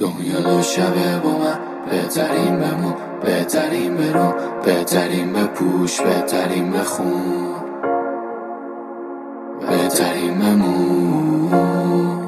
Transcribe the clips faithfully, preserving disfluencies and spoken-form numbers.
دنیا دو شبه با من، بهترین بمون، بهترین برو، بهترین بپوش، بهترین بخون، بهترین بمون.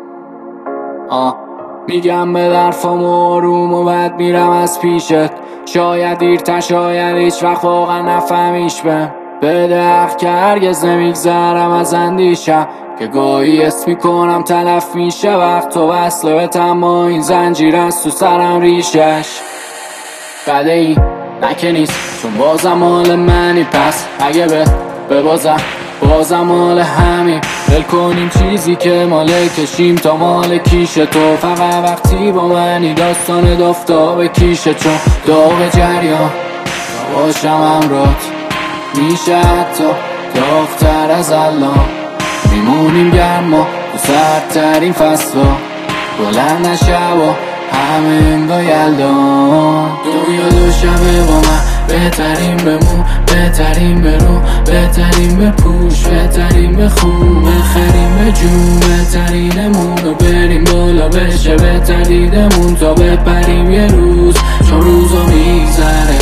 آه میگم به درفام آروم و بعد میرم از پیشت. شاید دیرتر، شاید هیچ وقت واقعا نفهمیش بهم. بده حق که هرگز نمیگذرم از اندیشم، که گاهی اسم میکنم تلف میشه وقت و وصله به تما این زنجیر از تو سرم ریشش. بده ای نکه نیست چون بازم مال منی، پس اگه به ببازم بازم مال همین. ول کنیم چیزی که مال کشیم تا مال کیش تو. فقط وقتی با منی داستان دافتاب کیشه، چون داغ جریان باشم همراهت میشه حتی داغ‌تر از الان. میمونیم گرما تو سردترین فصلا، بلند نشب و همه انگاه یلدان. دنیا دو شبه با من، بهترین بمون، بهترین برو، بهترین بپوش، بهترین بخون، بخریم به جون، بهترینمون و بریم بالا بشه بهترینمون تا بپریم یه روز. چون روزا میگذره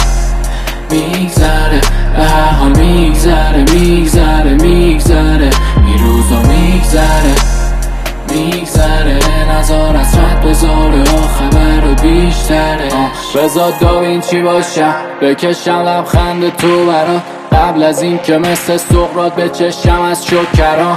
میگذره به هر حال میگذره میگذره میگذره این روزا میگذره میگذره. نزار اسرت بذاره خبر رو بیشتره. بذار داوین چی باشم بکشم لبخند تو برا، قبل از این که مثل سقراط بچشم از شکرا.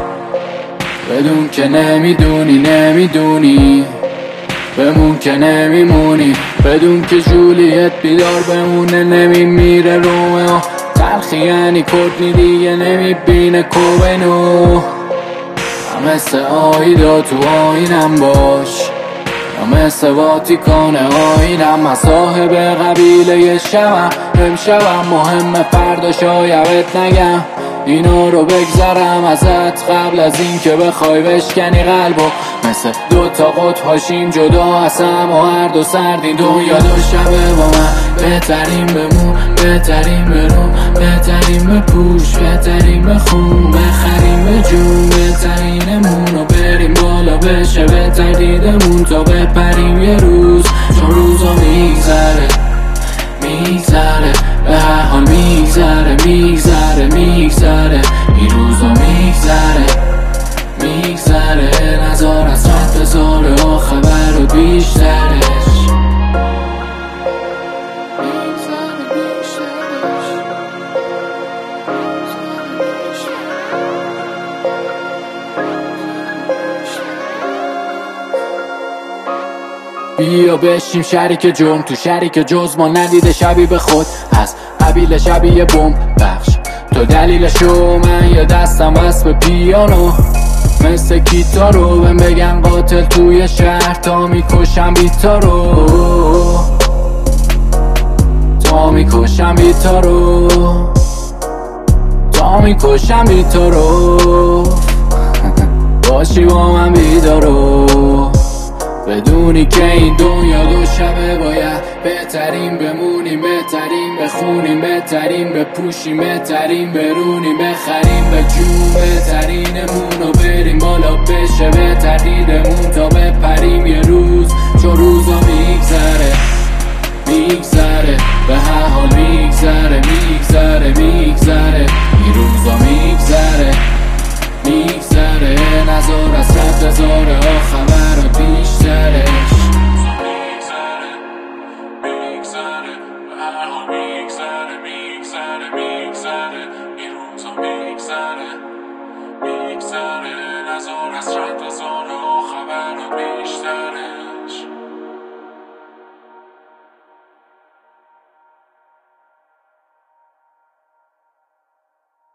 بدون که نمیدونی نمیدونی بمون که نمیمونی، بدون که جولیت بیدار بمونه نمیمیره رومئو. تلخی یعنی کتنی دیگه نمیبینه کوبنو. مثل آیدا تو آینم باش، یا مثل واتیکان آینم. من صاحب قبیله شبم، امشبم مهمه فردا شایدت نگم اینا رو بگذرم ازت قبل از این که بخوای بشکنی قلبو. مثل دو تا قطب هاشیم جدا از هم و هر دو سردی. دنیا دو شبه با من، بهترین بمون، بهترین برو، بهترین بپوش، بهترین بخون، بخریم به جون، بهترینمون و بریم بالا بشه بهترینمون تا بپریم یه روز. چون روزا میگذره میگذره به هر حال میگذره میگذره میگذره این روزا میگذره میگذره. نزار اسرت بذاره و خبر رو بیشترش. بیا بشیم شریک جرم تو شریک جز ما ندیده شبیه به خود از قبیل شبیه بوم بخش. تو دلیلشو من یا دستم وصل به پیانو مثل گیتارو. بهم بگن قاتل توی شهر تا میکشم بیتارو، تا میکشم بیتارو، تا میکشم بیتارو. باشی با من بیدارو، بدونی که این دنیا دو شبه باید بهترین بمونیم، بهترین بخونیم، بهترین بپوشیم، بهترین برونیم، بخریم به جون، بهترینمون و بریم بالا بشه بهترینمون تا بپریم یه روز. چون روزا میگذره میگذره به هر حال میگذره میگذره میگذره این روزا میگذره میگذره. نزار اسرت بذاره خبر رو بیشترش. میگذره میگذره به هر حال میگذره میگذره میگذره این روزا میگذره میگذره. نزار اسرت بذاره خبر رو بیشترش.